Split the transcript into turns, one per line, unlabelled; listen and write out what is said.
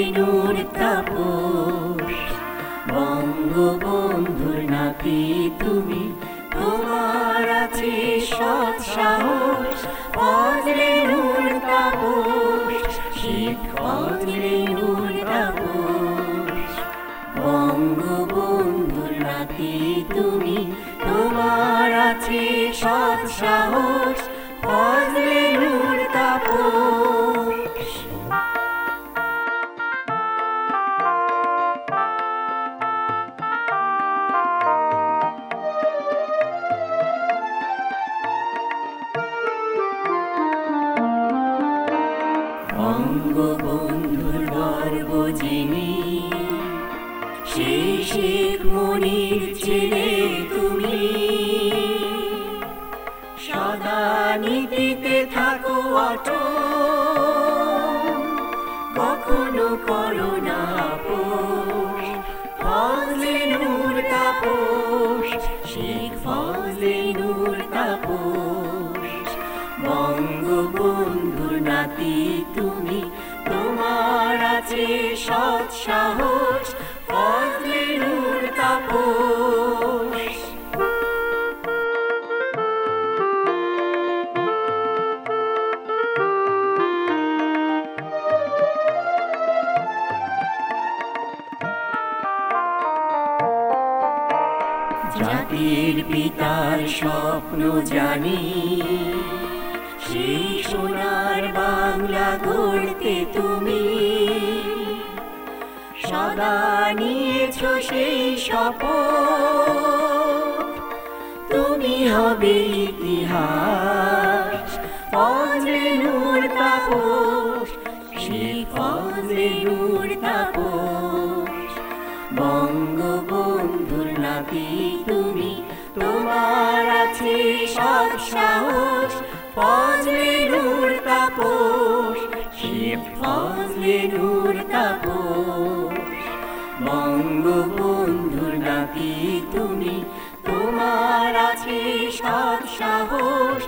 নূর তাপস, বঙ্গবন্ধুর নাতি তুমি, তোমার আছে সৎ সাহস। ফজলে নূর তাপস, শেখ ফজলে নূর তাপস, বঙ্গবন্ধুর নাতি তুমি, তোমার আছে সৎ সাহস। ফজলে নূর তাপস। বঙ্গবন্ধুর গর্ব যিনি, সেই শেখ মনির ছেলে তুমি। সদা নীতিতে থাকো অটল, কখনো করো না আপোস। ফজলে নূর তাপস, শেখ ফজলে নূর তাপস, বঙ্গবন্ধুর নাতি তুমি, তোমার আছে সৎ সাহস। ফজলে নূর তাপস। জাতির পিতার স্বপ্ন জানি, সেই সোনার বাংলা গড়তে তুমি। সদা নিয়েছো সেই শপথ, তুমি হবে ইতিহাস। ফজলে নূর তাপস, শেখ ফজলে নূর তাপস, বঙ্গবন্ধুর নাতি তুমি, তোমার আছে সৎ সাহস। ফজলে নূর তাপস, শেখ ফজলে নূর তাপস, বঙ্গবন্ধুর নাতি তুমি, তোমার আছে সৎ সাহস।